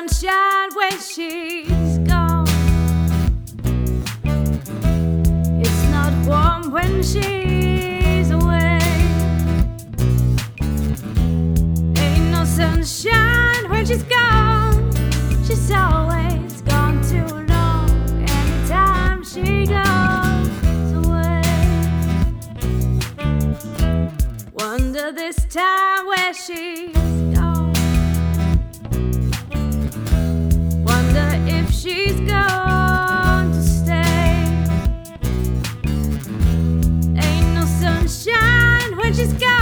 sunshine when she's gone. It's not warm when she's away. Ain't no sunshine when she's gone. She's always gone too long. Anytime she goes away. Wonder this time where she's gone. Wonder if she's going to stay. Ain't no sunshine when she's gone.